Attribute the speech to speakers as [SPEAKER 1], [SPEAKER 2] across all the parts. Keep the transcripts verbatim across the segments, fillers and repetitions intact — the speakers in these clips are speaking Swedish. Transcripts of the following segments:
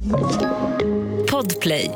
[SPEAKER 1] Podplay.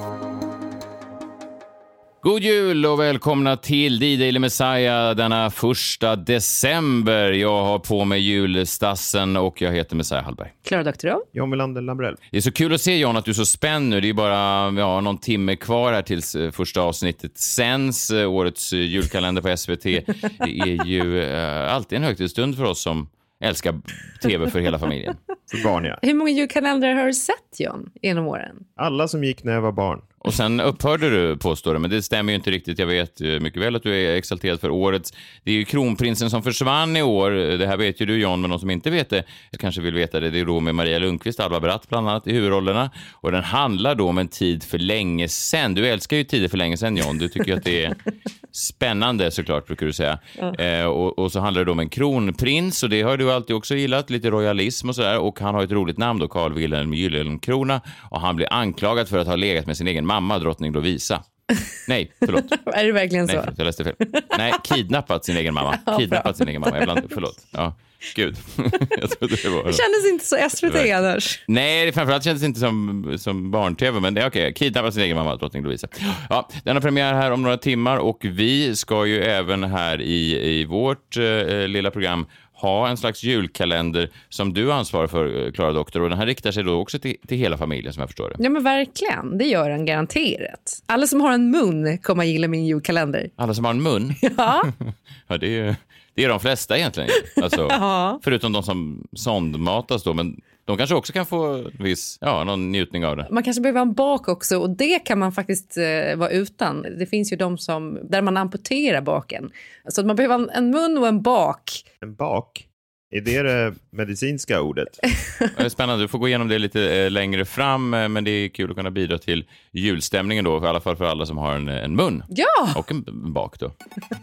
[SPEAKER 2] God jul och välkomna till D-Daily Messiah denna första december. Jag har på mig julstassen och jag heter Messiah Hallberg.
[SPEAKER 3] Klara Doktorov.
[SPEAKER 4] John Melander Lambrell.
[SPEAKER 2] Det är så kul att se, John, att du är så spänd nu. Det är bara ja, någon timme kvar här tills första avsnittet sänds. Årets julkalender på S V T. Det är ju äh, alltid en högtidsstund för oss som älskar tv för hela familjen.
[SPEAKER 4] För barn, ja.
[SPEAKER 3] Hur många julkalendrar har du sett, John, genom åren?
[SPEAKER 4] Alla som gick när jag var barn.
[SPEAKER 2] Och sen upphörde du, påstår det, men det stämmer ju inte riktigt. Jag vet mycket väl att du är exalterad för årets. Det är ju kronprinsen som försvann i år. Det här vet ju du, John, men de som inte vet det, jag kanske vill veta det. Det är då med Maria Lundqvist, Alva Bratt bland annat i huvudrollerna. Och den handlar då om en tid för länge sedan. Du älskar ju tider för länge sedan, John. Du tycker att det är spännande, såklart, brukar du säga. Ja. Eh, och, och så handlar det då om en kronprins, och det har du alltid också gillat, lite royalism och sådär. Och han har ett roligt namn då, Carl Wilhelm Gyllenkrona. Och han blir anklagad för att ha legat med sin egen mamma, drottning Lovisa. Nej, förlåt.
[SPEAKER 3] Är det verkligen så?
[SPEAKER 2] Nej, förlåt, jag läste fel. Nej, kidnappat sin egen mamma.
[SPEAKER 3] Ja,
[SPEAKER 2] kidnappat sin egen mamma. Jag bland... Förlåt. Ja, gud. Jag trodde det var...
[SPEAKER 3] Det kändes inte så S V T annars.
[SPEAKER 2] Nej, framförallt kändes det inte som, som barn-tv, men det är okej. Okay. Kidnappat sin egen mamma, drottning Lovisa. Ja, den har premiär här om några timmar och vi ska ju även här i, i vårt eh, lilla program ha en slags julkalender som du ansvarar för, Klara Doktor. Och den här riktar sig då också till, till hela familjen, som jag förstår det.
[SPEAKER 3] Ja, men verkligen. Det gör den garanterat. Alla som har en mun kommer att gilla min julkalender.
[SPEAKER 2] Alla som har en mun?
[SPEAKER 3] Ja.
[SPEAKER 2] Ja, det är ju... Det är de flesta egentligen. Alltså, ja. Förutom de som sondmatas då. Men de kanske också kan få viss, ja, någon njutning av det.
[SPEAKER 3] Man kanske behöver en bak också. Och det kan man faktiskt eh, vara utan. Det finns ju de som, där man amputerar baken. Så man behöver en, en mun och en bak.
[SPEAKER 4] En bak? Är det det medicinska ordet?
[SPEAKER 2] Spännande, du får gå igenom det lite eh, längre fram. Eh, men det är kul att kunna bidra till julstämningen då. För, i alla fall för alla som har en, en mun.
[SPEAKER 3] Ja!
[SPEAKER 2] Och en, en bak då.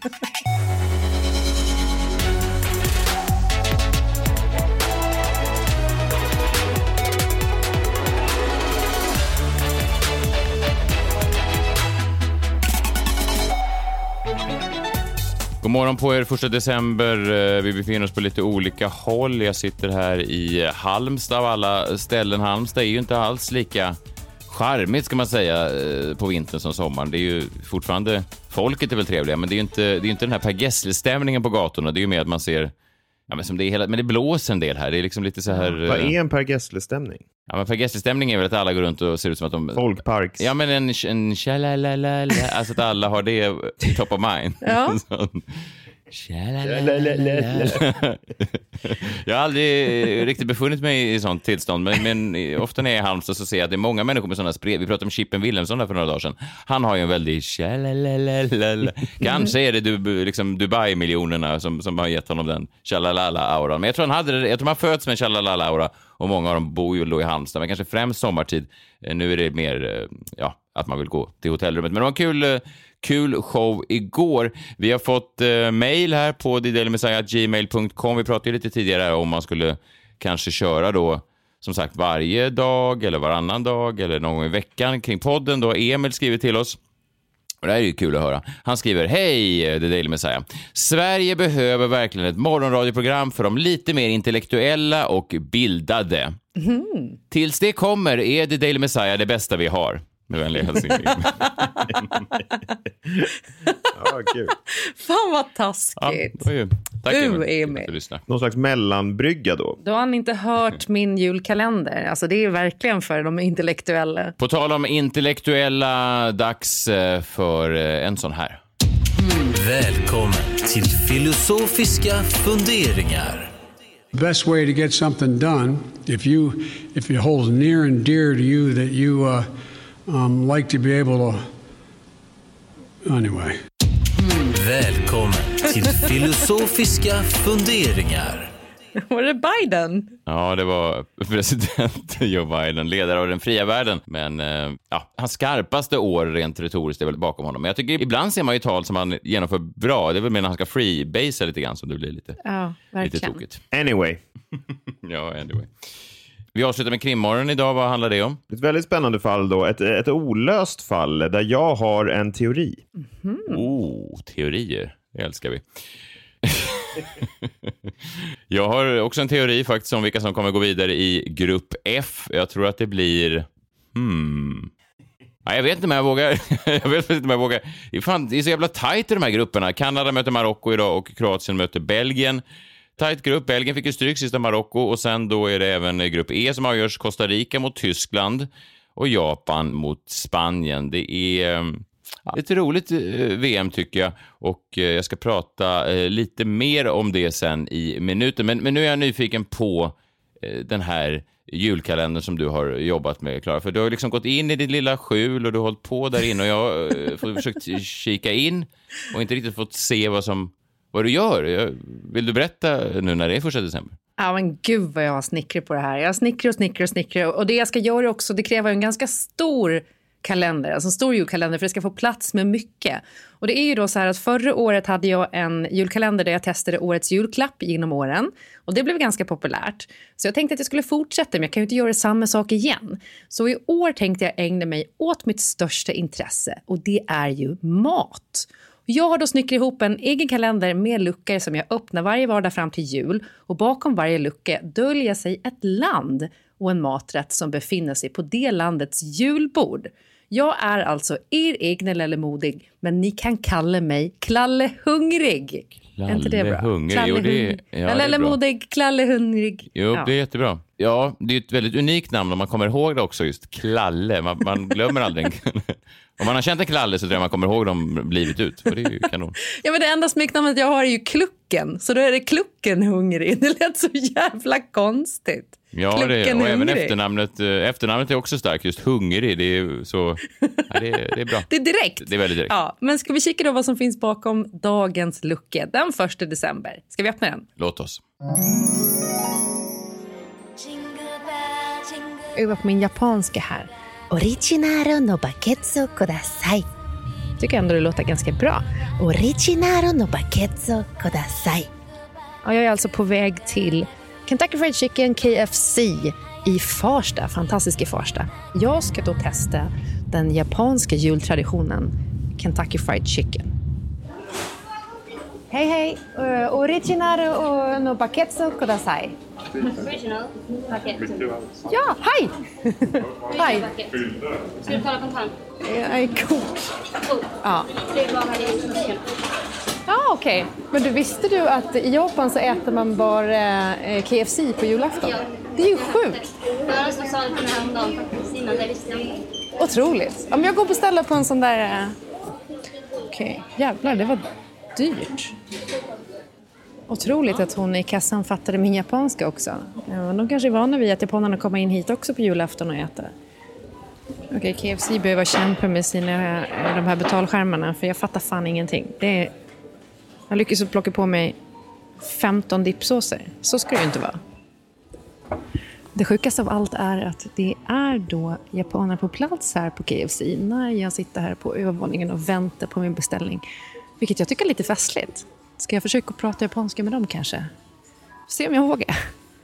[SPEAKER 2] God morgon på er, första december. Vi befinner oss på lite olika håll. Jag sitter här i Halmstad av alla ställen. Halmstad är ju inte alls lika charmigt, ska man säga, på vintern som sommaren. Det är ju fortfarande, folket är väl trevliga, men det är ju inte, det är inte den här Per Gessle-stämningen på gatorna. Det är ju mer att man ser, ja, men, som det är hela, men det blåser en del här. Det är liksom lite så här...
[SPEAKER 4] Vad är en Per Gessle-stämning?
[SPEAKER 2] Ja, men Per Gessle-stämning är väl att alla går runt och ser ut som att de...
[SPEAKER 4] Folkparks.
[SPEAKER 2] Ja, men en, en tjalalalala, alltså att alla har det i top of mind.
[SPEAKER 3] Ja.
[SPEAKER 2] Jag har aldrig riktigt befunnit mig i sånt tillstånd, men, men ofta när jag är i Halmstad så ser jag att det är många människor med sådana spred. Vi pratade om Chippen Wilhelmsson där för några dagar sedan. Han har ju en väldigt tjalalalala. Kanske är det du, liksom Dubai-miljonerna som, som har gett honom den tjalalala-auran. Men jag tror han hade det, jag tror man föds med en tjalalala-aura och många av dem bor ju då i Halmstad, men kanske främst sommartid. Nu är det mer, ja, att man vill gå till hotellrummet. Men det var en kul... Kul show igår. Vi har fått eh, mail här på d-dailymessiah at gmail dot com. Vi pratade ju lite tidigare om man skulle kanske köra då, som sagt, varje dag eller varannan dag eller någon gång i veckan kring podden. Då Emil skriver till oss. Och det här är ju kul att höra. Han skriver: hej, The Daily Messiah. Sverige behöver verkligen ett morgonradioprogram för de lite mer intellektuella och bildade. Mm. Tills det kommer är The Daily Messiah det bästa vi har. Med vänliga hälsningar.
[SPEAKER 4] Ja, kul.
[SPEAKER 3] Fan vad taskigt.
[SPEAKER 2] Ja, ju. Tack,
[SPEAKER 3] du,
[SPEAKER 2] Emil.
[SPEAKER 3] Emil.
[SPEAKER 4] Någon slags mellanbrygga då.
[SPEAKER 3] Då har han inte hört min julkalender. Alltså det är verkligen för de intellektuella.
[SPEAKER 2] På tal om intellektuella, dags för en sån här.
[SPEAKER 5] Välkommen till filosofiska funderingar.
[SPEAKER 6] The best way to get something done, if you if it holds near and dear to you that you uh, um, like to be able to... Anyway.
[SPEAKER 5] Välkommen till filosofiska funderingar.
[SPEAKER 3] Var det Biden?
[SPEAKER 2] Ja, det var president Joe Biden, ledare av den fria världen. Men eh, ja, hans skarpaste år rent retoriskt är väl bakom honom. Men jag tycker ibland ser man ju tal som han genomför bra. Det är väl mer när han ska freebasea lite grann som det blir lite,
[SPEAKER 3] ja,
[SPEAKER 2] lite tokigt.
[SPEAKER 4] Anyway.
[SPEAKER 2] Ja, anyway. Vi avslutar med krimmorgon idag. Vad handlar det om?
[SPEAKER 4] Ett väldigt spännande fall då. Ett, ett olöst fall där jag har en teori.
[SPEAKER 3] Mm-hmm.
[SPEAKER 2] Oh, teorier. Det älskar vi. Jag har också en teori faktiskt om vilka som kommer gå vidare i grupp F. Jag tror att det blir Hmm. Ja, jag vet inte om jag vågar. jag vet inte om jag vågar. Det är, fan, det är så jävla tajt i de här grupperna. Kanada möter Marocko idag och Kroatien möter Belgien. Tajt grupp. Belgien fick ju stryk sista Marocko och sen då är det även grupp E som avgörs. Costa Rica mot Tyskland och Japan mot Spanien. Det är eh, ett roligt eh, V M tycker jag och eh, jag ska prata eh, lite mer om det sen i minuten. Men, men nu är jag nyfiken på eh, den här julkalendern som du har jobbat med, Klara. För du har liksom gått in i ditt lilla skjul och du har hållit på där inne och jag har eh, försökt kika in och inte riktigt fått se vad som vad du gör. Vill du berätta nu när det är första december?
[SPEAKER 3] Ja, men gud vad jag har snickrat på det här. Jag snickrar och snickrar och snickrar. Och det jag ska göra också, det kräver en ganska stor kalender. Alltså en stor julkalender för det ska få plats med mycket. Och det är ju då så här att förra året hade jag en julkalender där jag testade årets julklapp genom åren. Och det blev ganska populärt. Så jag tänkte att jag skulle fortsätta, men jag kan ju inte göra samma sak igen. Så i år tänkte jag ägna mig åt mitt största intresse. Och det är ju mat. Jag har då snickrat ihop en egen kalender med luckor som jag öppnar varje vardag fram till jul. Och bakom varje lucka döljer sig ett land och en maträtt som befinner sig på det landets julbord. Jag är alltså er egna Lelle Modig, men ni kan kalla mig Klalle Hungrig.
[SPEAKER 2] Klalle
[SPEAKER 3] är inte det bra?
[SPEAKER 2] Hungrig.
[SPEAKER 3] Klalle
[SPEAKER 2] Jo, det,
[SPEAKER 3] Hungrig.
[SPEAKER 2] ja,
[SPEAKER 3] Ja,
[SPEAKER 2] det
[SPEAKER 3] Lelle
[SPEAKER 2] är bra.
[SPEAKER 3] Modig, Klalle Hungrig.
[SPEAKER 2] Jo,
[SPEAKER 3] Ja.
[SPEAKER 2] det är jättebra. Ja, det är ett väldigt unikt namn om man kommer ihåg det också, just Klalle. Man, man glömmer aldrig. Om man har känt en Klalle så tror jag man kommer ihåg dem livet ut. För det är ju kanon.
[SPEAKER 3] Ja, men det enda smeknamnet jag har är ju Klucken. Så då är det Klucken Hungrig. Det lät så jävla konstigt.
[SPEAKER 2] Ja, det,
[SPEAKER 3] Klucken
[SPEAKER 2] och även
[SPEAKER 3] Hungrig.
[SPEAKER 2] efternamnet, efternamnet är också starkt, just Hungrig. Det är så, ja, det, är, det är bra.
[SPEAKER 3] Det är direkt.
[SPEAKER 2] Det är väldigt direkt.
[SPEAKER 3] Ja, men ska vi kika då vad som finns bakom dagens lucka den första december? Ska vi öppna den?
[SPEAKER 2] Låt oss.
[SPEAKER 3] Över på min japanska här.
[SPEAKER 1] Original no bakezu kudasai.
[SPEAKER 3] Tycker ändå det låter ganska bra.
[SPEAKER 1] Original no bakezu kudasai.
[SPEAKER 3] Ja, jag är alltså på väg till Kentucky Fried Chicken, K F C, i Farsta. Fantastisk i Farsta. Jag ska då testa den japanska jultraditionen Kentucky Fried Chicken. Hej, hej. Uh, original och no bakezu kudasai.
[SPEAKER 7] Original paket.
[SPEAKER 3] Ja, hej! Hej.
[SPEAKER 7] Ska du betala kontant?
[SPEAKER 3] Jag är kort. Ja.
[SPEAKER 7] Det är bara här i disken.
[SPEAKER 3] Ja, okej. Men du, visste du att i Japan så äter man bara eh, K F C på julafton?
[SPEAKER 7] Ja.
[SPEAKER 3] Det är ju sjukt.
[SPEAKER 7] Det var som sa det till mig häromdagen faktiskt innan det visste jag inte.
[SPEAKER 3] Otroligt. Om jag går och beställer på en sån där... Eh... Okej, jävlar, det var dyrt. Otroligt att hon i kassan fattade min japanska också. Ja, de kanske är vana vid att japanerna kommer in hit också på julafton och äter. Okej, K F C behöver kämpa med sina, de här betalskärmarna för jag fattar fan ingenting. Det är... Jag lyckas plocka på mig femton dipsåser. Så ska det ju inte vara. Det sjukaste av allt är att det är då japaner på plats här på K F C när jag sitter här på övervåningen och väntar på min beställning. Vilket jag tycker är lite festligt. Ska jag försöka prata japanska med dem kanske? Se om jag vågar.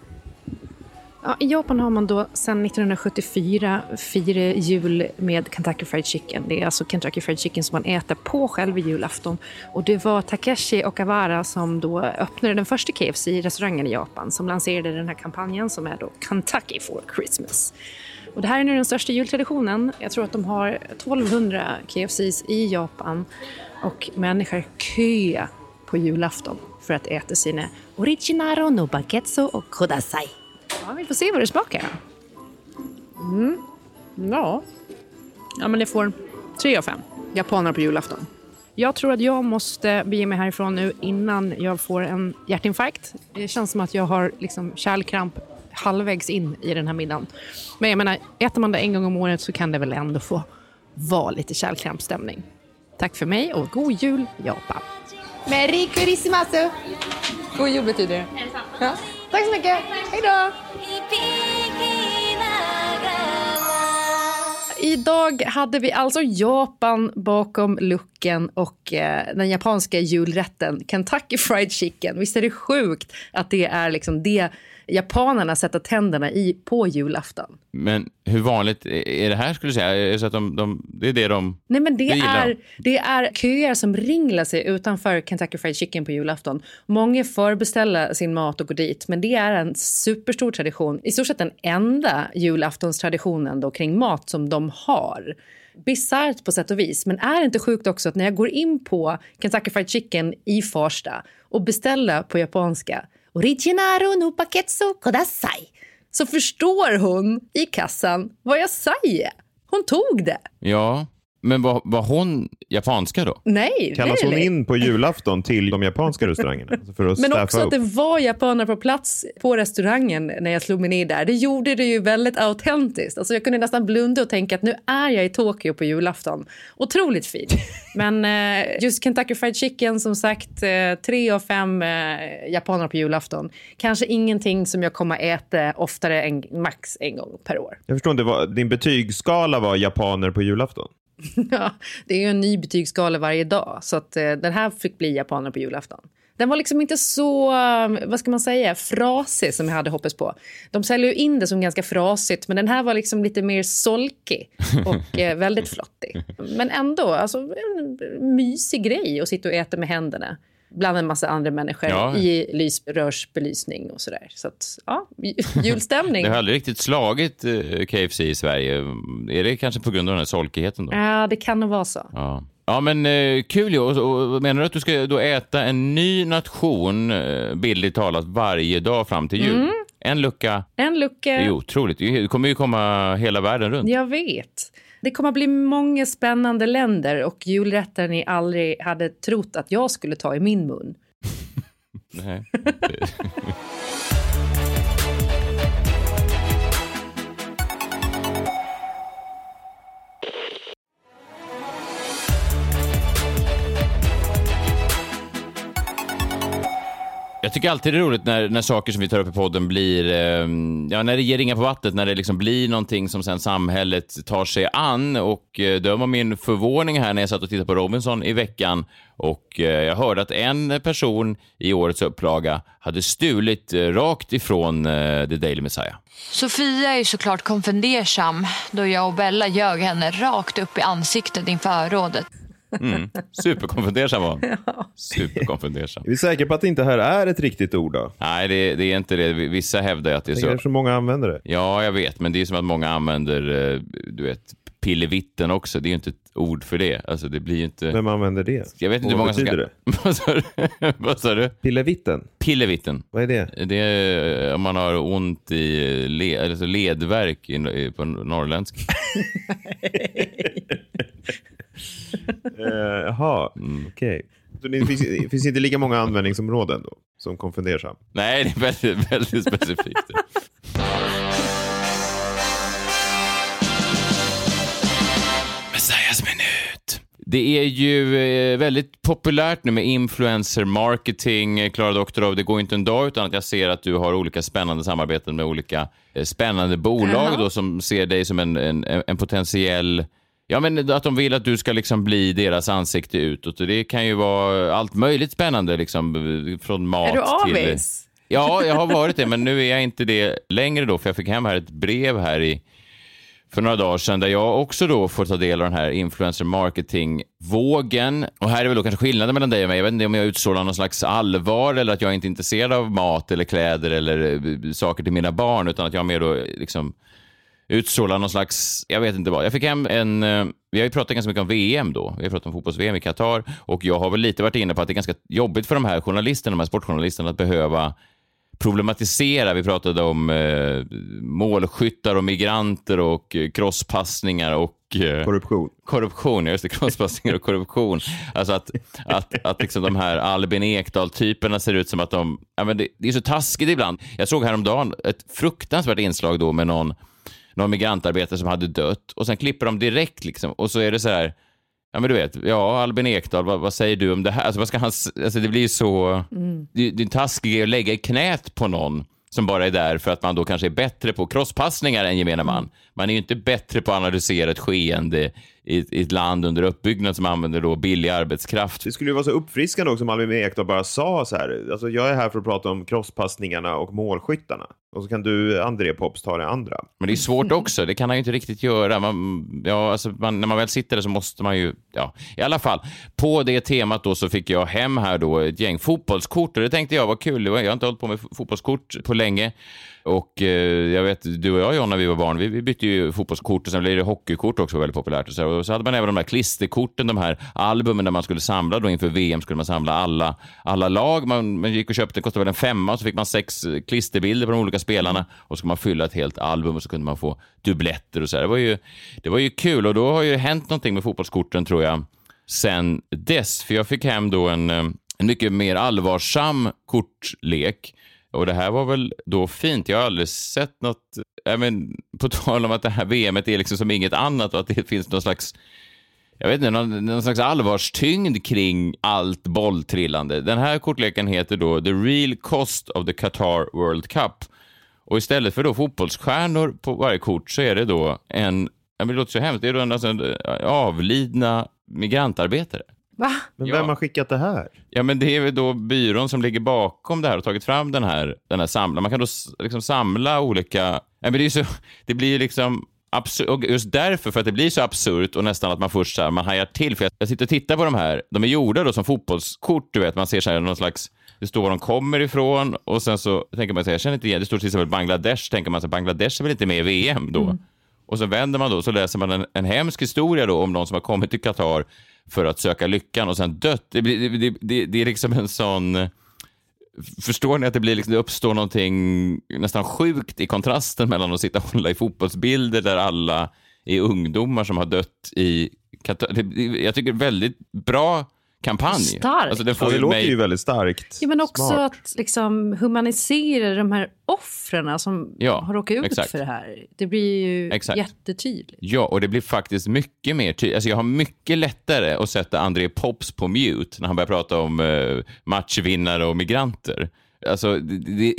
[SPEAKER 3] Ja, i Japan har man då sedan nittonhundrasjuttiofyra firat jul med Kentucky Fried Chicken. Det är alltså Kentucky Fried Chicken som man äter på själva julafton. Och det var Takeshi Okawara som då öppnade den första K F C-restaurangen i Japan. Som lanserade den här kampanjen som är då Kentucky for Christmas. Och det här är nu den största jultraditionen. Jag tror att de har tolvhundra K F Cs i Japan. Och människor köar på julafton för att äta sina
[SPEAKER 1] Original no bakezu och kudasai.
[SPEAKER 3] Ja, vi får se vad det smakar. Mm. Ja. Ja, men det får tre av fem. Japaner på julafton. Jag tror att jag måste bege mig härifrån nu innan jag får en hjärtinfarkt. Det känns som att jag har liksom kärlkramp halvvägs in i den här middagen. Men jag menar, äter man det en gång om året så kan det väl ändå få vara lite kärlkrampstämning. Tack för mig och god jul, Japan. Merry Christmas! God jul betyder det. Ja. Tack så mycket. Hej då! Idag hade vi alltså Japan bakom lucken och eh, den japanska julrätten Kentucky Fried Chicken. Visst är det sjukt att det är liksom det japanerna sätta tänderna i på julafton.
[SPEAKER 2] Men hur vanligt är det här skulle du säga? Är det så att de, de, det är det de
[SPEAKER 3] Nej, men det,
[SPEAKER 2] det
[SPEAKER 3] är, det är köer som ringlar sig utanför Kentucky Fried Chicken på julafton. Många förbeställer sin mat och går dit, men det är en superstor tradition. I stort sett den enda julaftonstraditionen då kring mat som de har. Bizarrt på sätt och vis, men är det inte sjukt också att när jag går in på Kentucky Fried Chicken i Farsta och beställer på japanska Originaro no baketsu kodasai, så förstår hon i kassan vad jag säger. Hon tog det.
[SPEAKER 2] Ja, men var, var hon japanska då?
[SPEAKER 3] Nej.
[SPEAKER 4] Kallas
[SPEAKER 3] nej,
[SPEAKER 4] hon
[SPEAKER 3] nej.
[SPEAKER 4] in på julafton till de japanska restaurangerna? För att
[SPEAKER 3] Men
[SPEAKER 4] staffa
[SPEAKER 3] också
[SPEAKER 4] upp.
[SPEAKER 3] att det var japaner på plats på restaurangen när jag slog mig ner där. Det gjorde det ju väldigt autentiskt. Alltså jag kunde nästan blunda och tänka att nu är jag i Tokyo på julafton. Otroligt fint. Men eh, just Kentucky Fried Chicken, som sagt, eh, tre av fem eh, japaner på julafton. Kanske ingenting som jag kommer äta oftare än max en gång per år.
[SPEAKER 4] Jag förstår inte, vad, din betygsskala var japaner på julafton.
[SPEAKER 3] Ja, det är ju en ny betygsskala varje dag. Så att eh, den här fick bli japaner på julafton. Den var liksom inte så, vad ska man säga, frasig som jag hade hoppats på. De säljer ju in det som ganska frasigt, men den här var liksom lite mer solkig och eh, väldigt flottig. Men ändå, alltså en mysig grej att sitta och äta med händerna bland en massa andra människor
[SPEAKER 2] Ja.
[SPEAKER 3] i lysrörsbelysning och sådär. Så att, ja, julstämning.
[SPEAKER 2] Det har aldrig riktigt slagit eh, K F C i Sverige. Är det kanske på grund av den här solkigheten då?
[SPEAKER 3] Ja, det kan nog vara så.
[SPEAKER 2] Ja. Ja, men eh, kul ju. Och, och menar du att du ska då äta en ny nation, eh, bildligt talat, varje dag fram till jul?
[SPEAKER 3] Mm.
[SPEAKER 2] En lucka.
[SPEAKER 3] En lucka.
[SPEAKER 2] Det är otroligt. Det kommer ju komma hela världen runt.
[SPEAKER 3] Jag vet. Det kommer att bli många spännande länder och julrätter ni aldrig hade trott att jag skulle ta i min mun.
[SPEAKER 2] Nej. Jag tycker alltid det är roligt när, när saker som vi tar upp i podden blir, eh, ja, när det ger ringar på vattnet, när det liksom blir någonting som sen samhället tar sig an. Och eh, det var min förvåning här när jag satt och tittade på Robinson i veckan och eh, jag hörde att en person i årets upplaga hade stulit eh, rakt ifrån eh, The Daily Messiah.
[SPEAKER 8] Sofia är ju såklart konfundersam då jag och Bella ljög henne rakt upp i ansiktet inför rådet.
[SPEAKER 2] Mm. Superkonfundersam var han. Superkonfundersam.
[SPEAKER 4] Är vi säkra på att det inte här är ett riktigt ord då?
[SPEAKER 2] Nej, det, det är inte det. Vissa hävdar att det är
[SPEAKER 4] Det
[SPEAKER 2] så.
[SPEAKER 4] är så många använder det.
[SPEAKER 2] Ja, jag vet. Men det är som att många använder, eh, du vet, pillevitten också. Det är ju inte ett ord för det. Alltså, det blir ju inte...
[SPEAKER 4] Vem använder det?
[SPEAKER 2] Jag vet inte hur
[SPEAKER 4] Och
[SPEAKER 2] många
[SPEAKER 4] vad
[SPEAKER 2] som ska...
[SPEAKER 4] betyder
[SPEAKER 2] Vad sa du? Vad sa du?
[SPEAKER 4] Pillevitten?
[SPEAKER 2] Pillevitten.
[SPEAKER 4] Vad är det?
[SPEAKER 2] Det är om man har ont i le, alltså ledverk i, i, på norrländsk.
[SPEAKER 4] uh, jaha, mm. okej. Okay. Så det finns, det finns inte lika många användningsområden då som konfundersam?
[SPEAKER 2] Nej, det är väldigt, väldigt specifikt. Messiahs minut. Det är ju eh, väldigt populärt nu med influencer marketing. Klara Doktorov, det går inte en dag utan att jag ser att du har olika spännande samarbeten med olika eh, spännande bolag då, som ser dig som en, en, en potentiell... Ja, men att de vill att du ska liksom bli deras ansikte utåt. Och det kan ju vara allt möjligt spännande liksom, från mat till...
[SPEAKER 3] Är du avis?
[SPEAKER 2] Ja, jag har varit det, men nu är jag inte det längre då, för jag fick hem här ett brev här i för några dagar sedan där jag också då får ta del av den här influencer marketing-vågen. Och här är väl då kanske skillnaden mellan dig och mig. Jag vet inte om jag utstrålar någon slags allvar eller att jag inte är intresserad av mat eller kläder eller saker till mina barn, utan att jag mer då liksom utstrålar någon slags, jag vet inte vad. Jag fick hem en, vi har ju pratat ganska mycket om V M då. Vi har pratat om fotbolls-V M i Qatar och jag har väl lite varit inne på att det är ganska jobbigt för de här journalisterna, de här sportjournalisterna att behöva problematisera. Vi pratade om eh, målskyttar och migranter och eh, crosspassningar och eh,
[SPEAKER 4] korruption.
[SPEAKER 2] Korruption, just det, crosspassningar och korruption. Alltså att, att, att liksom de här Albin Ekdal-typerna ser ut som att de... Ja, men det, det är så taskigt ibland. Jag såg häromdagen ett fruktansvärt inslag då med någon, någon migrantarbetare som hade dött och sen klipper de direkt liksom. Och så är det så här... Ja, men du vet, ja, Albin Ekdal, vad, vad säger du om det här? Alltså, vad ska han, alltså det blir ju så... Mm. Det, det är en taskig att lägga i knät på någon som bara är där för att man då kanske är bättre på crosspassningar än gemene man. Man är ju inte bättre på att analysera ett skeende i, i ett land under uppbyggnad som använder då billig arbetskraft.
[SPEAKER 4] Det skulle ju vara så uppfriskande också om Albin Ekdal bara sa så här, alltså jag är här för att prata om crosspassningarna och målskyttarna. Och så kan du, André Pops, ta det andra.
[SPEAKER 2] Men det är svårt också, det kan han ju inte riktigt göra. Man, ja, alltså man, när man väl sitter där så måste man ju, ja, i alla fall. På det temat då så fick jag hem här då ett gäng fotbollskort och det tänkte jag var kul. Jag har inte hållit på med fotbollskort på länge. Och eh, jag vet, du och jag, John, när vi var barn, vi, vi bytte ju fotbollskort och sen blev det hockeykort också väldigt populärt. Och så, och så hade man även de där klisterkorten, de här albumen där man skulle samla då inför V M skulle man samla alla, alla lag. Man, man gick och köpte, det kostade väl en femma och så fick man sex klisterbilder på de olika spelarna och så skulle man fylla ett helt album och så kunde man få dubbletter och så här. Det var ju, det var ju kul och då har ju hänt någonting med fotbollskorten tror jag sen dess. För jag fick hem då en, en mycket mer allvarsam kortlek. Och det här var väl då fint. Jag har aldrig sett något, jag men, på tal om att det här V M:et är liksom som inget annat och att det finns någon slags, jag vet inte, någon, någon slags allvarstyngd kring allt bolltrillande. Den här kortleken heter då The Real Cost of the Qatar World Cup. Och istället för då fotbollsstjärnor på varje kort så är det då en, jag vill låta så hemskt, det är då en, alltså en avlidna migrantarbetare.
[SPEAKER 3] Va?
[SPEAKER 4] Men vem
[SPEAKER 2] Ja.
[SPEAKER 4] har skickat det här?
[SPEAKER 2] Ja, men det är väl då byrån som ligger bakom det här och tagit fram den här, den här samla. Man kan då liksom samla olika, ja, men det är så, det blir ju liksom absurt, och just därför, för att det blir så absurt och nästan att man först så här, man hajar till, för jag, jag sitter och tittar på de här, de är gjorda då som fotbollskort, du vet, man ser så här någon slags, det står var de kommer ifrån och sen så tänker man sig, jag känner inte igen, det står till exempel Bangladesh, tänker man sig, Bangladesh är väl inte med i V M då? Mm. Och så vänder man då, så läser man en, en hemsk historia då om någon som har kommit till Qatar för att söka lyckan och sen dött. Det, blir, det, det, det är liksom en sån... Förstår ni att det, blir liksom, det uppstår någonting nästan sjukt i kontrasten mellan att sitta och hålla i fotbollsbilder där alla är ungdomar som har dött i Qatar. Det, jag tycker väldigt bra kampanj.
[SPEAKER 3] Starkt.
[SPEAKER 2] Alltså det får
[SPEAKER 4] Ja, det
[SPEAKER 2] ju
[SPEAKER 4] låter
[SPEAKER 2] mig...
[SPEAKER 4] ju väldigt starkt.
[SPEAKER 3] Ja, men också
[SPEAKER 4] Smart.
[SPEAKER 3] att liksom humanisera de här offren som
[SPEAKER 2] Ja,
[SPEAKER 3] har råkat ut
[SPEAKER 2] exakt.
[SPEAKER 3] för det här. Det blir ju
[SPEAKER 2] Exakt.
[SPEAKER 3] jättetydligt.
[SPEAKER 2] Ja, och det blir faktiskt mycket mer tydligt. Alltså jag har mycket lättare att sätta André Pops på mute när han börjar prata om uh, matchvinnare och migranter. Alltså, det, det,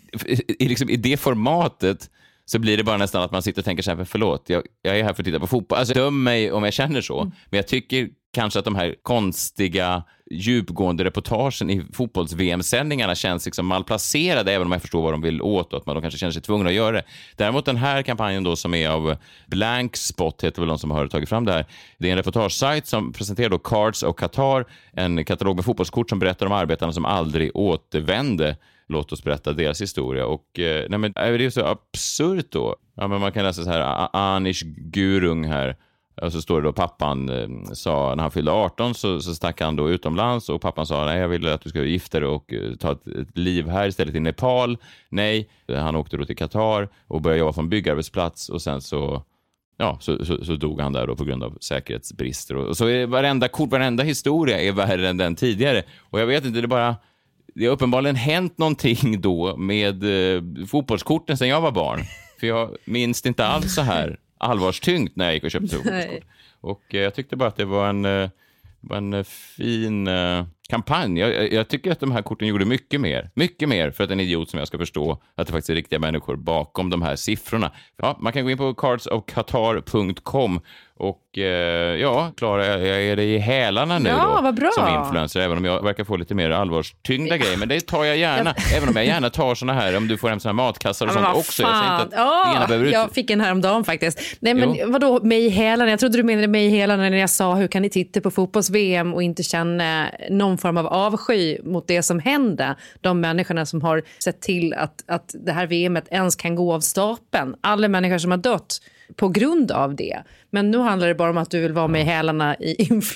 [SPEAKER 2] i, liksom, i det formatet så blir det bara nästan att man sitter och tänker så här, förlåt, jag, jag är här för att titta på fotboll. Alltså, döm mig om jag känner så. Mm. Men jag tycker kanske att de här konstiga, djupgående reportagen i fotbolls-V M-sändningarna känns liksom malplacerade, även om jag förstår vad de vill åt och att man då kanske känner sig tvungna att göra det. Däremot den här kampanjen då som är av Blank Spot, heter väl de som har tagit fram det här. Det är en reportagesajt som presenterar då Cards of Qatar, en katalog med fotbollskort som berättar om arbetarna som aldrig återvände. Låt oss berätta deras historia. Och eh, nej, men, det är ju så absurt då. Ja, men man kan läsa så här, Anish Gurung här. Och så står det då, pappan eh, sa, när han fyllde arton så, så stack han då utomlands och pappan sa, nej jag vill att du ska gifta dig och uh, ta ett, ett liv här istället i Nepal. Nej, han åkte då till Qatar och började jobba på en byggarbetsplats och sen så, ja, så, så, så dog han där då på grund av säkerhetsbrister. Och, och så är varenda kort, varenda historia är värre än den tidigare. Och jag vet inte, det är bara, det har uppenbarligen hänt någonting då med eh, fotbollskorten sedan jag var barn. För jag minns inte alls så här allvarstyngt när jag gick och köpte fotbollskort. Och eh, jag tyckte bara att det var en, eh, var en eh, fin eh, kampanj. Jag, jag tycker att de här korten gjorde mycket mer. Mycket mer för att en idiot som jag ska förstå att det faktiskt är riktiga människor bakom de här siffrorna. Ja, man kan gå in på cards of qatar punkt com och eh, ja, Klara, jag är det i hälarna nu
[SPEAKER 3] ja,
[SPEAKER 2] då,
[SPEAKER 3] vad bra.
[SPEAKER 2] som influencer, även om jag verkar få lite mer allvarstyngda grejer. Men det tar jag gärna, även om jag gärna tar såna här, om du får hem såna här matkassar och
[SPEAKER 3] ja,
[SPEAKER 2] sånt också.
[SPEAKER 3] Fan.
[SPEAKER 2] Jag säger inte att
[SPEAKER 3] oh,
[SPEAKER 2] det ena behöver ut.
[SPEAKER 3] Jag fick en häromdagen faktiskt. Nej, men
[SPEAKER 2] Jo.
[SPEAKER 3] vadå, mig i hälarna? Jag trodde du menade mig i hälarna när jag sa hur kan ni titta på fotbolls-V M och inte känna någon form av avsky mot det som hände. De människorna som har sett till att, att det här V M:et ens kan gå av stapeln. Alla människor som har dött på grund av det. Men nu handlar det bara om att du vill vara med i hälarna i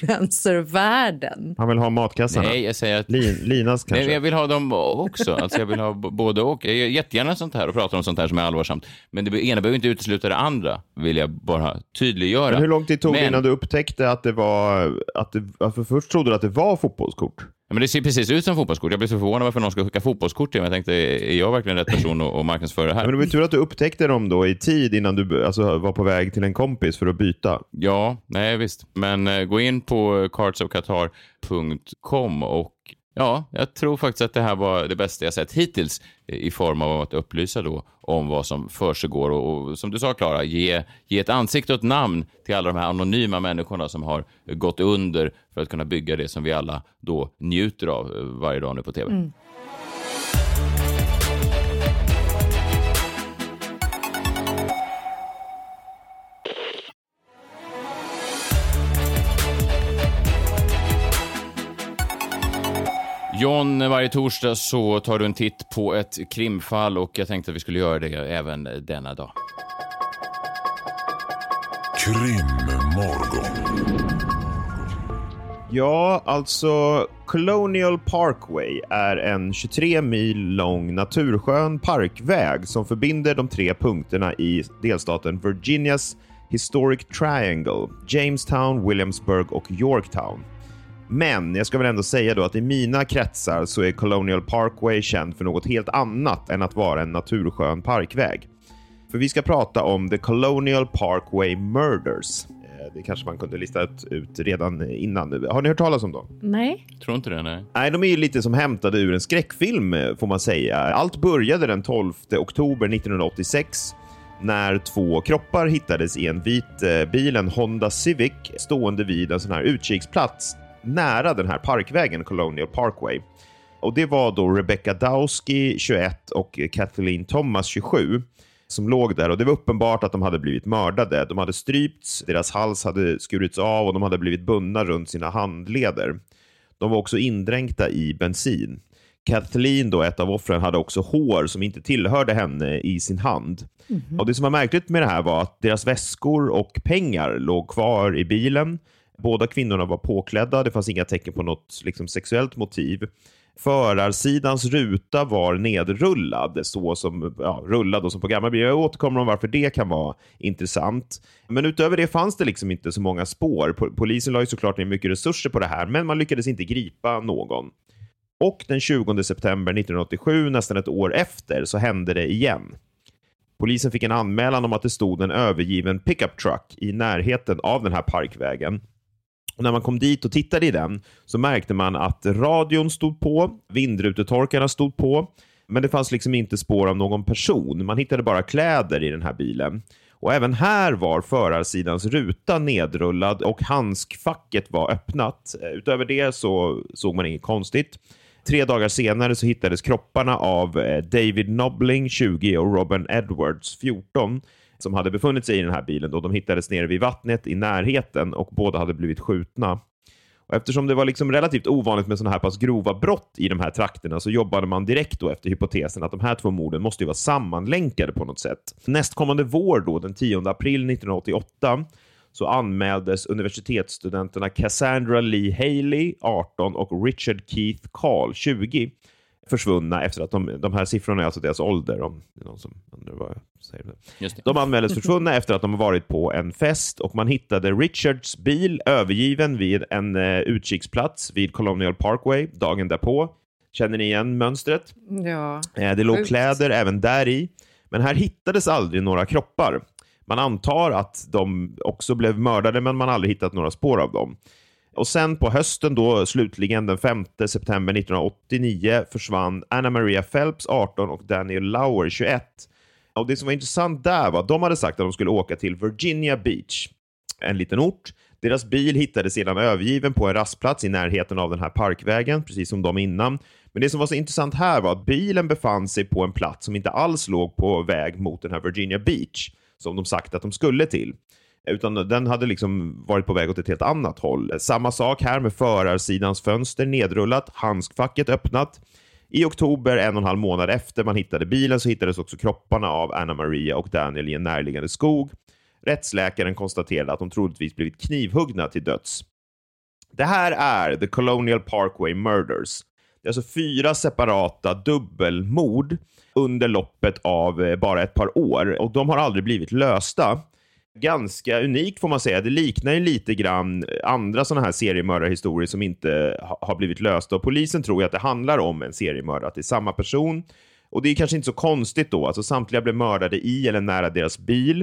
[SPEAKER 3] influencervärlden.
[SPEAKER 4] Han vill ha matkassarna.
[SPEAKER 2] Nej, jag säger att...
[SPEAKER 4] Lin, Linas kanske.
[SPEAKER 2] Nej, jag vill ha dem också. Alltså jag vill ha b- både och. Jag gör jättegärna sånt här och pratar om sånt här som är allvarsamt. Men det ena behöver inte utesluta det andra, vill jag bara tydliggöra.
[SPEAKER 4] Men hur lång tid tog det
[SPEAKER 2] Men...
[SPEAKER 4] innan du upptäckte att det var... Att det, för först trodde du att det var fotbollskort?
[SPEAKER 2] Ja, men det ser precis ut som fotbollskort. Jag blir så förvånad varför någon ska skicka fotbollskort till mig. Jag tänkte, är jag verkligen rätt person att, att marknadsföra det här?
[SPEAKER 4] Ja, men det var tur att du upptäckte dem då i tid innan du alltså, var på väg till en kompis för att byta.
[SPEAKER 2] Ja, nej visst. Men eh, gå in på cards of qatar punkt com och Ja, jag tror faktiskt att det här var det bästa jag sett hittills i form av att upplysa då om vad som försiggår och, och som du sa, Clara, ge, ge ett ansikte och ett namn till alla de här anonyma människorna som har gått under för att kunna bygga det som vi alla då njuter av varje dag nu på tv. Mm. John, varje torsdag så tar du en titt på ett krimfall och jag tänkte att vi skulle göra det även denna dag.
[SPEAKER 9] Krimmorgon.
[SPEAKER 4] Ja, alltså Colonial Parkway är en tjugotre mil lång naturskön parkväg som förbinder de tre punkterna i delstaten Virginias Historic Triangle, Jamestown, Williamsburg och Yorktown. Men jag ska väl ändå säga då att i mina kretsar så är Colonial Parkway känd för något helt annat än att vara en naturskön parkväg. För vi ska prata om The Colonial Parkway Murders. Det kanske man kunde lista ut redan innan. Har ni hört talas om dem?
[SPEAKER 3] Nej.
[SPEAKER 2] Tror inte det, nej.
[SPEAKER 4] Nej, de är ju lite som hämtade ur en skräckfilm får man säga. Allt började den tolfte oktober nittonhundraåttiosex när två kroppar hittades i en vit bil, en Honda Civic, stående vid en sån här utkiksplats nära den här parkvägen Colonial Parkway. Och det var då Rebecca Dowski, tjugoett, och Kathleen Thomas, tjugosju, som låg där. Och det var uppenbart att de hade blivit mördade. De hade strypts, deras hals hade skurits av och de hade blivit bundna runt sina handleder. De var också indränkta i bensin. Kathleen, då, ett av offren, hade också hår som inte tillhörde henne i sin hand. Mm-hmm. Och det som var märkligt med det här var att deras väskor och pengar låg kvar i bilen. Båda kvinnorna var påklädda, det fanns inga tecken på något liksom sexuellt motiv. Förarsidans ruta var nedrullad, så som ja, rullad och som på gamla bilar. Jag återkommer om varför det kan vara intressant. Men utöver det fanns det liksom inte så många spår. Polisen la ju såklart ner mycket resurser på det här, men man lyckades inte gripa någon. Och den tjugonde september nittonhundraåttiosju, nästan ett år efter, så hände det igen. Polisen fick en anmälan om att det stod en övergiven pickup truck i närheten av den här parkvägen. Och när man kom dit och tittade i den så märkte man att radion stod på, vindrutetorkarna stod på, men det fanns liksom inte spår av någon person. Man hittade bara kläder i den här bilen. Och även här var förarsidans ruta nedrullad och handskfacket var öppnat. Utöver det så såg man inget konstigt. Tre dagar senare så hittades kropparna av David Nobling, tjugo, och Robin Edwards, fjorton, som hade befunnit sig i den här bilen då. De hittades nere vid vattnet i närheten och båda hade blivit skjutna. Och eftersom det var liksom relativt ovanligt med såna här pass grova brott i de här trakterna så jobbade man direkt då efter hypotesen att de här två morden måste ju vara sammanlänkade på något sätt. Nästkommande vår då, den tionde april nittonhundraåttioåtta, så anmäldes universitetsstudenterna Cassandra Lee Haley, arton, och Richard Keith Carl, tjugo, försvunna efter att de, de här siffrorna är alltså deras ålder, om det är någon som undrar vad jag säger. Just det. De anmäldes försvunna efter att de har varit på en fest och man hittade Richards bil övergiven vid en uh, utkiksplats vid Colonial Parkway dagen därpå. Känner ni igen mönstret?
[SPEAKER 3] Ja.
[SPEAKER 4] Eh, det låg Sjukt. kläder även där i, men här hittades aldrig några kroppar. Man antar att de också blev mördade, men man har aldrig hittat några spår av dem. Och sen på hösten då, slutligen den femte september nittonhundraåttionio, försvann Anna Maria Phelps, arton, och Daniel Lauer, tjugoett. Och det som var intressant där var att de hade sagt att de skulle åka till Virginia Beach, en liten ort. Deras bil hittades sedan övergiven på en rastplats i närheten av den här parkvägen, precis som de innan. Men det som var så intressant här var att bilen befann sig på en plats som inte alls låg på väg mot den här Virginia Beach, som de sagt att de skulle till. Utan den hade liksom varit på väg åt ett helt annat håll. Samma sak här med förarsidans fönster nedrullat, handskfacket öppnat. I oktober, en och en halv månad efter man hittade bilen, så hittades också kropparna av Anna Maria och Daniel i en närliggande skog. Rättsläkaren konstaterade att de troligtvis blivit knivhuggna till döds. Det här är The Colonial Parkway Murders. Det är alltså fyra separata dubbelmord under loppet av bara ett par år. Och de har aldrig blivit lösta. Ganska unikt får man säga. Det liknar ju lite grann andra sådana här seriemördarhistorier som inte ha, har blivit lösta. Och polisen tror ju att det handlar om en seriemördare, att det är samma person. Och det är kanske inte så konstigt då. Alltså samtliga blev mördade i eller nära deras bil.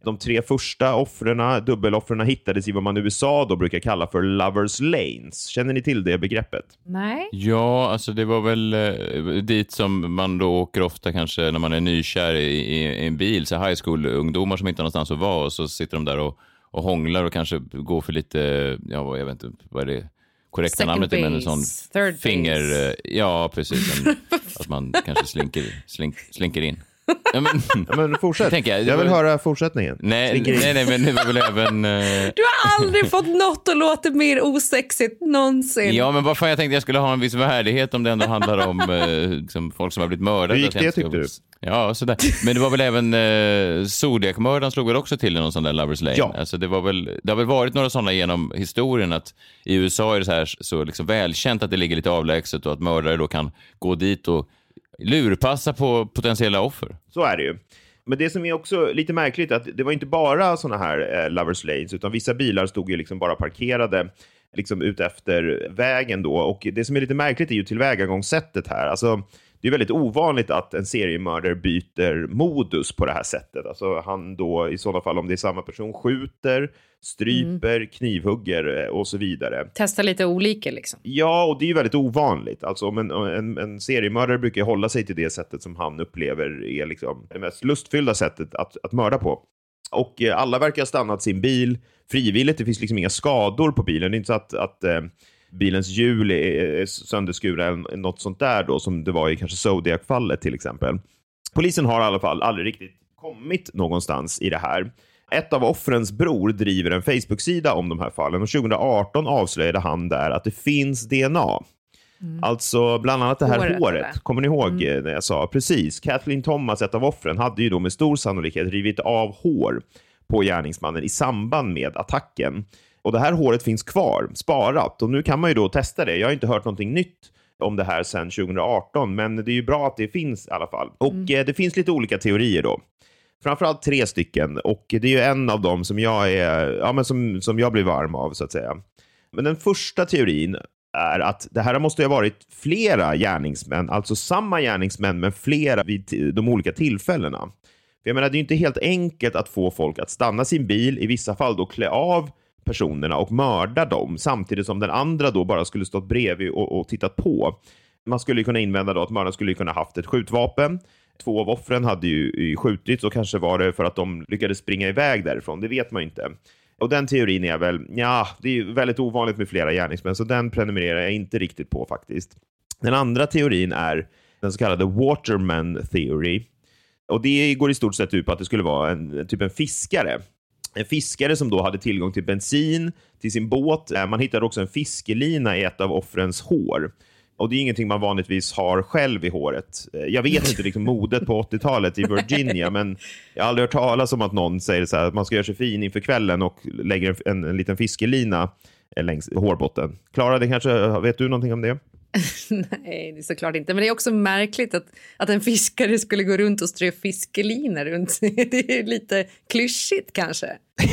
[SPEAKER 4] De tre första offren, dubbeloffren, hittades i vad man i U S A då brukar kalla för lovers lanes. Känner ni till det begreppet?
[SPEAKER 3] Nej.
[SPEAKER 2] Ja, alltså det var väl eh, dit som man då åker ofta kanske när man är nykär i, i, i en bil. Så high school-ungdomar som inte har någonstans att vara och så sitter de där och, och hånglar och kanske går för lite, ja jag vet inte, vad är det korrekta
[SPEAKER 3] Second
[SPEAKER 2] namnet?
[SPEAKER 3] base,
[SPEAKER 2] Men en sån
[SPEAKER 3] third
[SPEAKER 2] finger,
[SPEAKER 3] base.
[SPEAKER 2] ja precis, en, att man kanske slinker, slink, slinker in. Ja, men,
[SPEAKER 4] Ja, men fortsätt.
[SPEAKER 2] jag, jag,
[SPEAKER 4] jag vill
[SPEAKER 2] var,
[SPEAKER 4] höra fortsättningen.
[SPEAKER 2] nej, nej, nej, men det var väl även... Eh,
[SPEAKER 3] Du har aldrig fått något att låta mer osexigt någonsin.
[SPEAKER 2] ja, men vad fan, jag tänkte jag skulle ha en viss värdighet om det ändå handlar om eh, liksom, folk som har blivit mördade.
[SPEAKER 4] Hur gick det, tyckte du?
[SPEAKER 2] Ja, sådär. Men det var väl även eh, Zodiac-mördaren slog väl också till i någon sån där Lovers Lane.
[SPEAKER 4] Ja.
[SPEAKER 2] Alltså, det, var väl, det har väl varit några sådana genom historien att i U S A är det så, här, så liksom välkänt att det ligger lite avlägset och att mördare då kan gå dit och lurpassa på potentiella offer.
[SPEAKER 4] Så är det ju. Men det som är också lite märkligt att det var inte bara såna här eh, lovers lanes, utan vissa bilar stod ju liksom bara parkerade liksom ut efter vägen då. Och det som är lite märkligt är ju tillvägagångssättet här. Alltså, det är väldigt ovanligt att en seriemördare byter modus på det här sättet. Alltså han då i sådana fall, om det är samma person, skjuter, stryper, mm. knivhugger och så vidare.
[SPEAKER 3] Testa lite olika liksom.
[SPEAKER 4] Ja, och det är ju väldigt ovanligt. Alltså om en, en, en seriemördare brukar hålla sig till det sättet som han upplever är liksom det mest lustfyllda sättet att, att mörda på. Och eh, alla verkar ha stannat sin bil frivilligt. Det finns liksom inga skador på bilen. Det är inte så att... att eh, bilens hjul är sönderskurna eller något sånt där då, som det var i kanske Zodiac-fallet till exempel. Polisen har i alla fall aldrig riktigt kommit någonstans i det här. Ett av offrens bror driver en Facebook-sida om de här fallen och tjugo arton avslöjade han där att det finns D N A. Mm. Alltså bland annat det här håret. håret. Kommer ni ihåg mm. när jag sa? Precis. Kathleen Thomas, ett av offren, hade ju då med stor sannolikhet rivit av hår på gärningsmannen i samband med attacken. Och det här håret finns kvar, sparat. Och nu kan man ju då testa det. Jag har inte hört någonting nytt om det här sedan tjugo arton. Men det är ju bra att det finns i alla fall. Och mm. eh, det finns lite olika teorier då. Framförallt tre stycken. Och det är ju en av dem som jag är, ja, men som, som jag blir varm av så att säga. Men den första teorin är att det här måste ha varit flera gärningsmän. Alltså samma gärningsmän men flera vid de olika tillfällena. För jag menar, det är ju inte helt enkelt att få folk att stanna sin bil. I vissa fall då klä av personerna och mörda dem samtidigt som den andra då bara skulle stått bredvid och, och tittat på. Man skulle kunna invända då att mördaren skulle kunna haft ett skjutvapen. Två av offren hade ju skjutits och kanske var det för att de lyckades springa iväg därifrån. Det vet man ju inte. Och den teorin är väl, ja, det är väldigt ovanligt med flera gärningsmän så den prenumererar jag inte riktigt på faktiskt. Den andra teorin är den så kallade Waterman Theory. Och det går i stort sett ut på att det skulle vara en typ en fiskare. En fiskare som då hade tillgång till bensin till sin båt. Man hittade också en fiskelina i ett av offrens hår. Och det är ingenting man vanligtvis har själv i håret. Jag vet inte liksom modet på åttiotalet i Virginia, men jag har aldrig hört talas om att någon säger så här att man ska göra sig fin inför kvällen och lägger en, en liten fiskelina längs hårbotten. Klara, det kanske, vet du någonting om det?
[SPEAKER 3] Nej, det är såklart inte. Men det är också märkligt att, att en fiskare skulle gå runt och strö fiskeliner runt. Det är lite klyschigt kanske.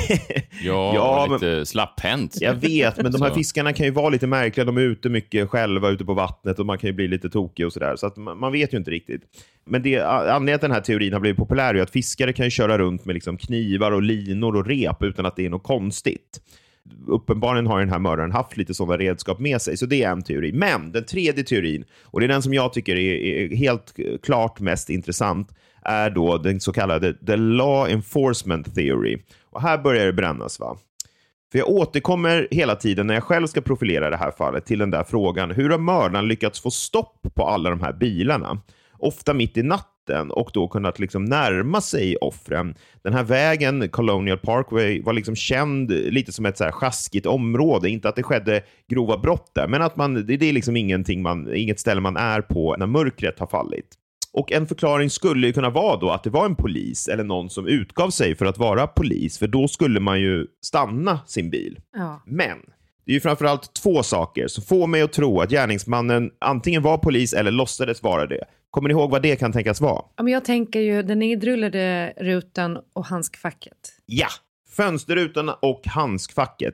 [SPEAKER 2] ja, ja lite men, slapphänt.
[SPEAKER 4] Jag vet, men de här fiskarna kan ju vara lite märkliga. De är ute mycket själva ute på vattnet och man kan ju bli lite tokig och sådär. Så att man, man vet ju inte riktigt. Men det, anledningen att den här teorin har blivit populär är att fiskare kan ju köra runt med liksom knivar och linor och rep utan att det är något konstigt. Uppenbarligen har den här mördaren haft lite sådana redskap med sig, så det är en teori. Men den tredje teorin, och det är den som jag tycker är, är helt klart mest intressant, är då den så kallade The Law Enforcement Theory. Och här börjar det brännas, va? För jag återkommer hela tiden när jag själv ska profilera det här fallet till den där frågan: hur har mördaren lyckats få stopp på alla de här bilarna? Ofta mitt i natten, och då kunnat liksom närma sig offren. Den här vägen, Colonial Parkway, var liksom känd lite som ett så här sjaskigt område. Inte att det skedde grova brott där, men att man, det är liksom ingenting man, inget ställe man är på när mörkret har fallit. Och en förklaring skulle ju kunna vara då att det var en polis eller någon som utgav sig för att vara polis, för då skulle man ju stanna sin bil.
[SPEAKER 3] Ja.
[SPEAKER 4] Men det är ju framförallt två saker som får mig att tro att gärningsmannen antingen var polis eller låtsades vara det. Kommer ni ihåg vad det kan tänkas vara?
[SPEAKER 3] Ja, men jag tänker ju den nedrullade rutan och handskfacket.
[SPEAKER 4] Ja, fönsterrutan och handskfacket.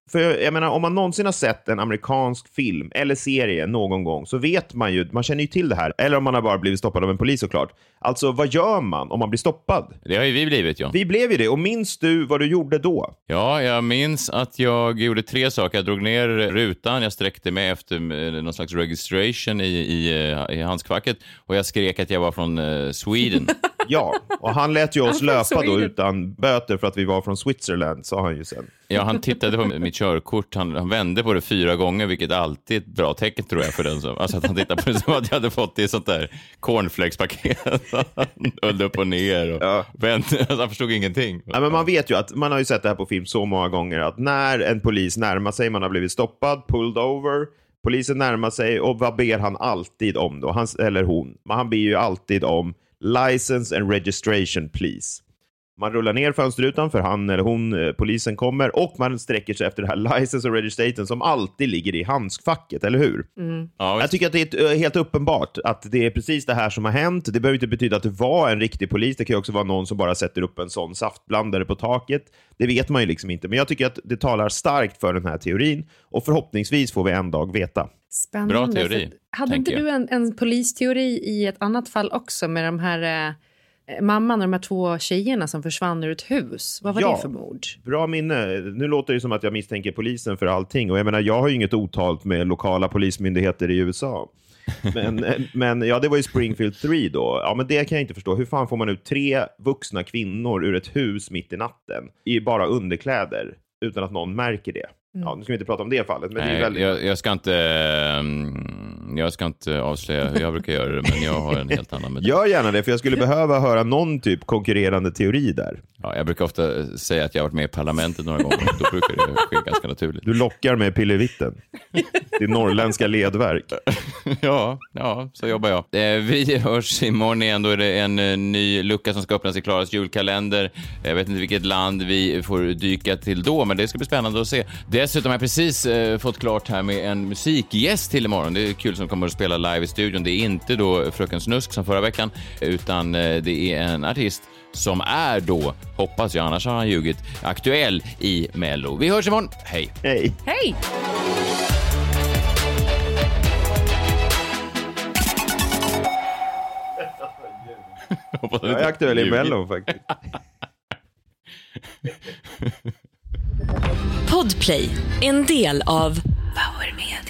[SPEAKER 4] För jag menar, om man någonsin har sett en amerikansk film eller serie någon gång så vet man ju, man känner ju till det här. Eller om man har bara blivit stoppad av en polis såklart. Alltså, vad gör man om man blir stoppad?
[SPEAKER 2] Det har ju vi blivit, ja.
[SPEAKER 4] Vi blev ju det, och minns du vad du gjorde då?
[SPEAKER 2] Ja, jag minns att jag gjorde tre saker. Jag drog ner rutan, jag sträckte mig efter någon slags registration i, i, i handskfacket och jag skrek att jag var från uh, Sweden.
[SPEAKER 4] Ja, och han lät ju oss löpa då utan böter för att vi var från Switzerland, sa han ju sen.
[SPEAKER 2] Ja, han tittade på mitt körkort, han, han vände på det fyra gånger, vilket alltid är ett bra tecken tror jag för den som, alltså att han tittade på det som att jag hade fått det i sånt där cornflakespaket. Han höll upp och ner och ja. vände, alltså han förstod ingenting.
[SPEAKER 4] Ja, men man vet ju att, man har ju sett det här på film så många gånger, att när en polis närmar sig, man har blivit stoppad, pulled over, polisen närmar sig, och vad ber han alltid om då? Han, eller hon, men han ber ju alltid om license and registration please. Man rullar ner fönsterrutan för han eller hon, polisen kommer, och man sträcker sig efter det här license och registration som alltid ligger i handskfacket, eller hur?
[SPEAKER 3] Mm.
[SPEAKER 2] Ja,
[SPEAKER 4] jag tycker att det är helt uppenbart att det är precis det här som har hänt. Det behöver inte betyda att det var en riktig polis. Det kan ju också vara någon som bara sätter upp en sån saftblandare på taket. Det vet man ju liksom inte. Men jag tycker att det talar starkt för den här teorin, och förhoppningsvis får vi en dag veta.
[SPEAKER 3] Spännande.
[SPEAKER 2] Bra teori.
[SPEAKER 3] Hade inte
[SPEAKER 2] jag.
[SPEAKER 3] du en, en polisteori i ett annat fall också med de här eh, mamman och de här två tjejerna som försvann ur ett hus? Vad var
[SPEAKER 4] ja,
[SPEAKER 3] det för mord?
[SPEAKER 4] Bra minne. Nu låter det som att jag misstänker polisen för allting. Och jag menar, jag har ju inget otalt med lokala polismyndigheter i U S A. Men, men ja, det var ju Springfield tre då. Ja, men det kan jag inte förstå. Hur fan får man ut tre vuxna kvinnor ur ett hus mitt i natten i bara underkläder utan att någon märker det?
[SPEAKER 3] Mm.
[SPEAKER 4] Ja, nu ska vi inte prata om det fallet. Men
[SPEAKER 2] Nej,
[SPEAKER 4] det är väldigt...
[SPEAKER 2] jag, jag ska inte jag ska inte avslöja hur jag brukar göra det, men jag har en helt annan metod.
[SPEAKER 4] Gör gärna det, för jag skulle behöva höra någon typ konkurrerande teori där.
[SPEAKER 2] Ja, jag brukar ofta säga att jag har varit med i parlamentet några gånger. Då brukar det ske ganska naturligt.
[SPEAKER 4] Du lockar med pillevitten. Det är norrländska ledverk.
[SPEAKER 2] Ja, ja, så jobbar jag. Vi hörs imorgon igen. Då är det en ny lucka som ska öppnas i Klaras julkalender. Jag vet inte vilket land vi får dyka till då, men det ska bli spännande att se. Dessutom har jag precis eh, fått klart här med en musikgäst till imorgon. Det är kul som kommer att spela live i studion. Det är inte då Fröken Snusk som förra veckan, utan eh, det är en artist som är då, hoppas jag, annars har han ljugit, aktuell i Mello. Vi hörs imorgon. Hej.
[SPEAKER 4] Hej.
[SPEAKER 3] Hej!
[SPEAKER 4] Jag är aktuell i Mello faktiskt.
[SPEAKER 9] Podplay, en del av Power Media.